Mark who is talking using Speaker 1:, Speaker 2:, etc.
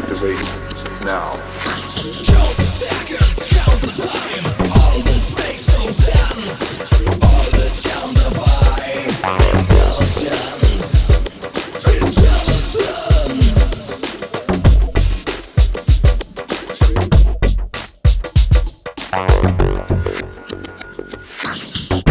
Speaker 1: activate now.
Speaker 2: Count the seconds, count the time. All this makes no sense.